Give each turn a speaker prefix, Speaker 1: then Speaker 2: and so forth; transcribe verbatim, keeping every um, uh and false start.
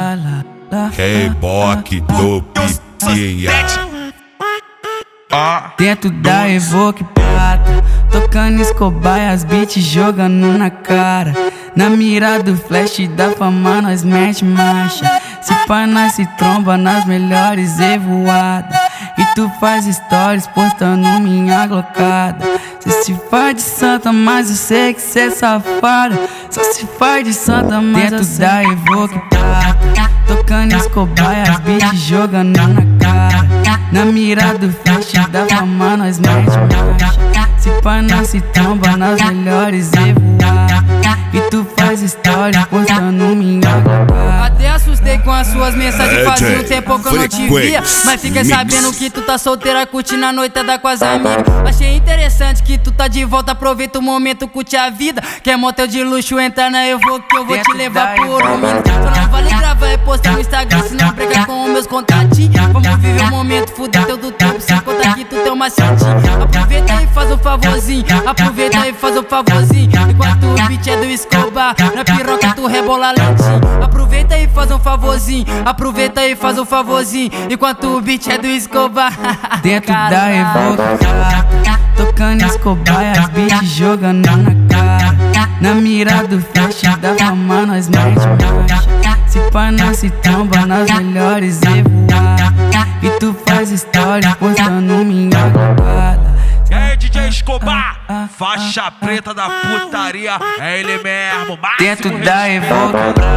Speaker 1: K-Bock do Pitinha.
Speaker 2: Dentro da Evoque prata, tocando Escobar e as beats jogando na cara. Na mira do flash da fama nós mete marcha. Se pá nós se tromba nas melhores evoadas. E tu faz stories postando minha glocada. Cê se faz de santa, mas eu sei que cê é safada. Só se faz de santa, mas dentro da Evoque prata, tocando Escobar e as beats jogando na cara. Na mira do flash da fama nós mete marcha. Se pá nós se tromba nas melhores evoadas. E tu faz stories postando minha glocada.
Speaker 3: Até assustei com as suas mensagens, fazia um tempo que eu não te via. Mas fiquei sabendo que tu tá solteira, curtindo a noitada com as amigas. Achei interessante que tu tá de volta, aproveita o momento, curte a vida. Quer motel de luxo, entra na Evoque que eu vou te levar por um minuto. Só não vale gravar e postar no Instagram, se não breca com os meus contatinhos. Vamos viver o momento, fuder teu do tempo, sem contar que tu tem uma macetinho. Aproveita e faz um favorzinho, aproveita e faz um favorzinho. Enquanto o beat é do Escobar, na piroca tu rebola lentinho. Aproveita e faz um favorzinho, aproveita e faz um favorzinho. Enquanto o beat é do Escobar.
Speaker 2: Dentro da Evoque prata, tocando Escobar e as beats jogando na cara. Na mira do flash da fama nós mete marcha. Se pá nós se tromba nas melhores evoadas. E tu faz stories postando minha glocada.
Speaker 1: E aí, D J Escobar, faixa preta da putaria, é ele mesmo.
Speaker 2: Dentro da Evoque